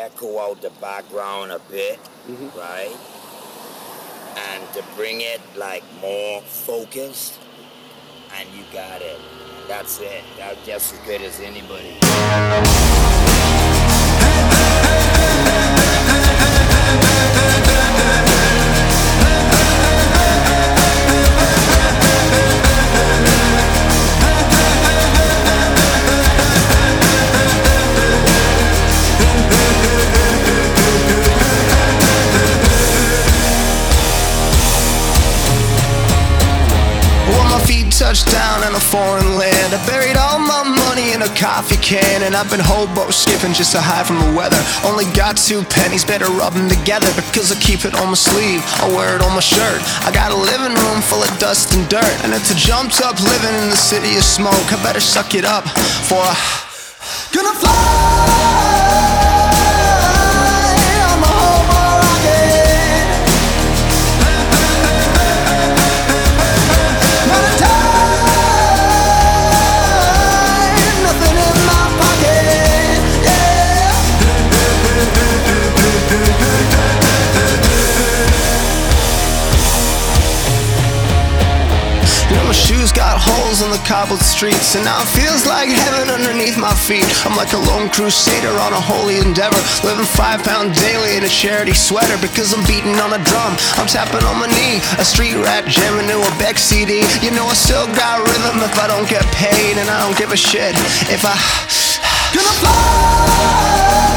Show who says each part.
Speaker 1: echo out the background a bit, right? And to bring it like more focused, and you got it. That's it. That's just as good as anybody.
Speaker 2: Touched down in a foreign land. I buried all my money in a coffee can, and I've been hobo skipping just to hide from the weather. Only got 2 pennies, better rub them together, because I keep it on my sleeve, I wear it on my shirt. I got a living room full of dust and dirt, and it's a jumped up living in the city of smoke. I better suck it up, for I'm gonna fly. Got holes in the cobbled streets, and now it feels like heaven underneath my feet. I'm like a lone crusader on a holy endeavor, living 5 pound daily in a charity sweater, because I'm beating on a drum, I'm tapping on my knee, a street rat jamming to a Beck CD. You know I still got rhythm if I don't get paid, and I don't give a shit if I gonna fly.